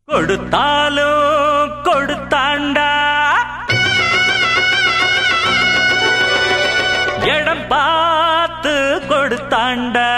கொடுத்தாலும் கொடுத்தாண்டா இடம் பார்த்து கொடுத்தாண்டா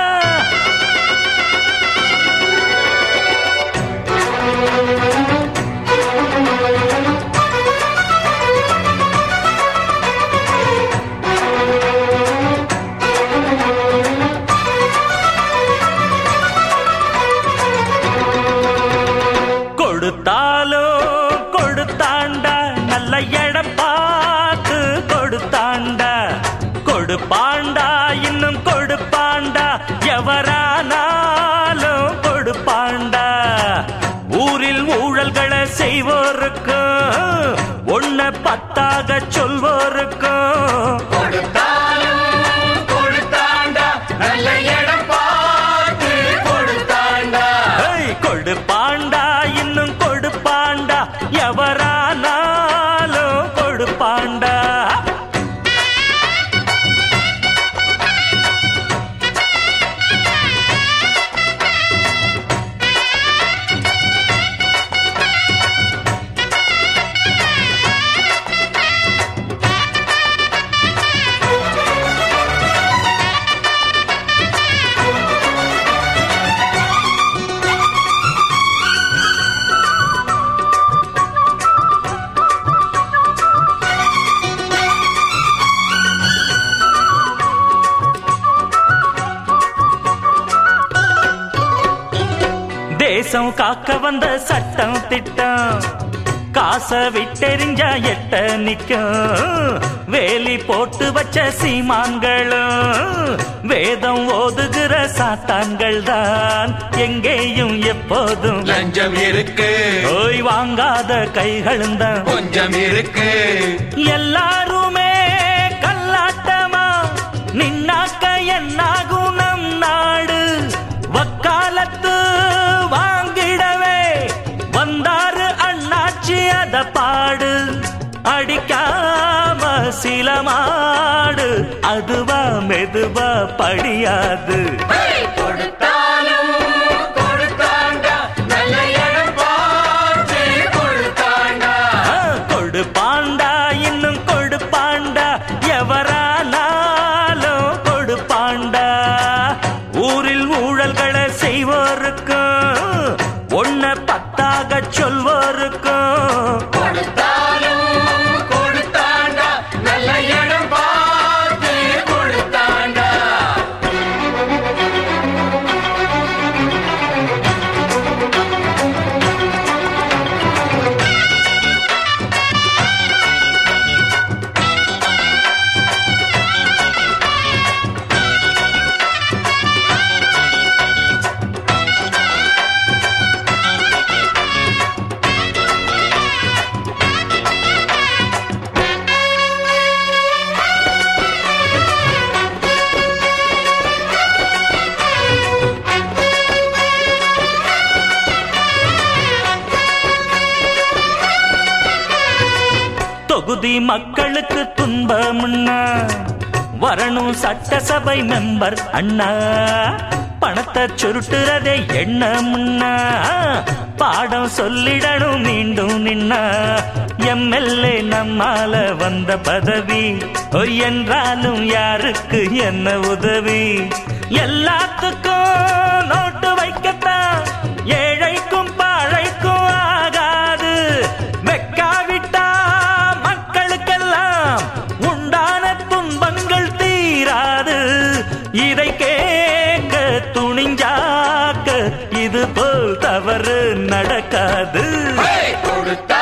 கொடுத்தாலும் கொடுத்தாண்டா நல்ல இடம் பார்த்து கொடுத்தாண்டா கொடுப்பாண்டா இன்னும் கொடுப்பாண்டா எவரானாலும் கொடுப்பாண்டா ஊரில் ஊழல்களை செய்வோருக்கும் ஒன்ன பத்தாக சொல்வோருக்கும் கொடுப்பாண்டா இன்னும் கொடுப்பாண்டா எவரானாலும் கொடுப்பாண்டா தேசம் காக்க வந்த சட்டம் திட்டம் காச விட்டெறிஞ்சா எட்ட நிக்கும் வேலி போட்டு வச்ச சீமான்களும் வேதம் ஓதுகிற சாத்தான்கள் தான் எங்கேயும் எப்போதும் லஞ்சம் இருக்கு ஓய் வாங்காத கைகளும் தான் கொஞ்சம் இருக்கு எல்லாருமே கல்லாட்டமா நின்னாக்க என்னாகும் நம் நாடு வக்காலத்து வந்தாரு அண்ணாச்சி அத பாடு அடிக்காம சில மாடு அதுவா மெதுவா படியாது கொடுத்தாலும் கொடுத்தாண்டா நல்ல இடம் பார்த்து கொடுத்தாண்டா கொடுப்பாண்டா இன்னும் கொடுப்பாண்டா எவரானாலும் கொடுப்பாண்டா ஊரில் ஊழல்களை செய்வோருக்கும் ஒன்ன பத்தாக சொல்வோருக்கும் கொடுத்தாலும் கொடுத்தாண்டா நல்ல இடம் பார்த்து கொடுத்தாண்டா தொகுதி மக்களுக்கு துன்பம்னா வரணும் சட்டசபை மெம்பர் அண்ணா பணத்தை சுருட்டுறதே எண்ணம்னா பாடம் சொல்லிடணும் மீண்டும் நின்னா எம்எல்ஏ நம்மால வந்த பதவி என்றாலும் யாருக்கு என்ன உதவி எல்லாத்துக்கும் நோட்டு வைக்கத்தான் ஏழைக்கும் பாழைக்கும் ஆகாது வெக்காவிட்டா மக்களுக்கெல்லாம் உண்டான துன்பங்கள் தீராது இதை கேட்க துணிஞ்சாக்க இது போல் தவறு நடக்காது கொடுத்தா